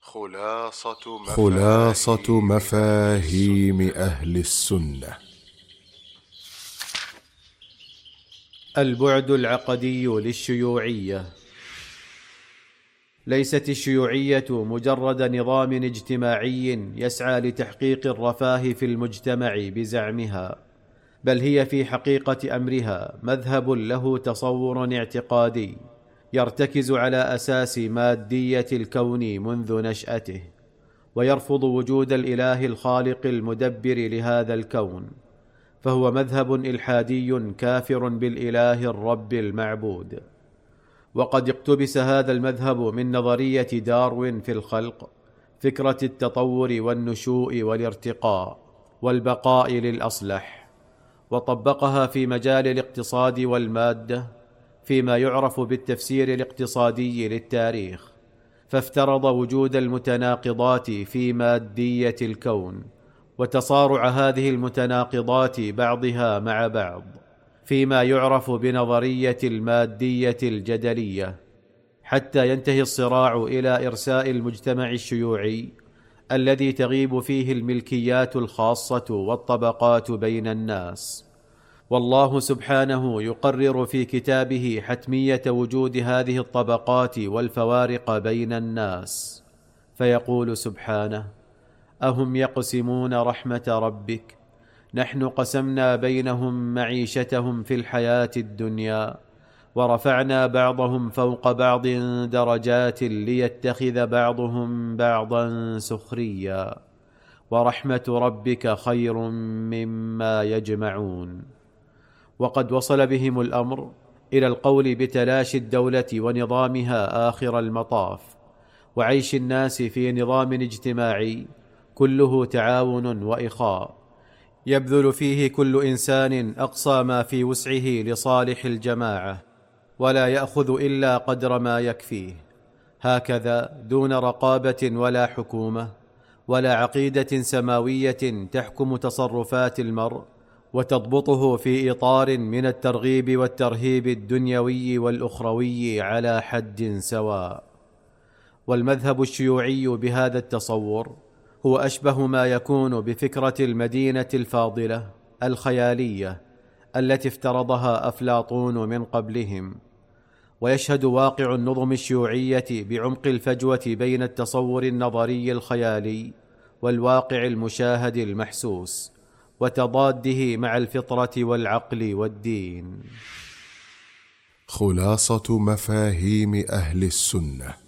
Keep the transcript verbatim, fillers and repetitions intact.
خلاصة مفاهيم, خلاصة مفاهيم أهل السنة. البعد العقدي للشيوعية. ليست الشيوعية مجرد نظام اجتماعي يسعى لتحقيق الرفاه في المجتمع بزعمها، بل هي في حقيقة أمرها مذهب له تصور اعتقادي يرتكز على أساس مادية الكون منذ نشأته، ويرفض وجود الإله الخالق المدبر لهذا الكون، فهو مذهب إلحادي كافر بالإله الرب المعبود. وقد اقتبس هذا المذهب من نظرية داروين في الخلق، فكرة التطور والنشوء والارتقاء والبقاء للأصلح، وطبقها في مجال الاقتصاد والمادة فيما يعرف بالتفسير الاقتصادي للتاريخ، فافترض وجود المتناقضات في مادية الكون وتصارع هذه المتناقضات بعضها مع بعض فيما يعرف بنظرية المادية الجدلية، حتى ينتهي الصراع إلى إرساء المجتمع الشيوعي الذي تغيب فيه الملكيات الخاصة والطبقات بين الناس. والله سبحانه يقرر في كتابه حتمية وجود هذه الطبقات والفوارق بين الناس، فيقول سبحانه: أهم يقسمون رحمة ربك نحن قسمنا بينهم معيشتهم في الحياة الدنيا ورفعنا بعضهم فوق بعض درجات ليتخذ بعضهم بعضا سخريا ورحمة ربك خير مما يجمعون. وقد وصل بهم الأمر إلى القول بتلاشي الدولة ونظامها آخر المطاف، وعيش الناس في نظام اجتماعي كله تعاون وإخاء يبذل فيه كل إنسان أقصى ما في وسعه لصالح الجماعة، ولا يأخذ إلا قدر ما يكفيه، هكذا دون رقابة ولا حكومة ولا عقيدة سماوية تحكم تصرفات المرء وتضبطه في إطار من الترغيب والترهيب الدنيوي والأخروي على حد سواء. والمذهب الشيوعي بهذا التصور هو أشبه ما يكون بفكرة المدينة الفاضلة الخيالية التي افترضها أفلاطون من قبلهم، ويشهد واقع النظم الشيوعية بعمق الفجوة بين التصور النظري الخيالي والواقع المشاهد المحسوس، وتضاده مع الفطرة والعقل والدين. خلاصة مفاهيم أهل السنة.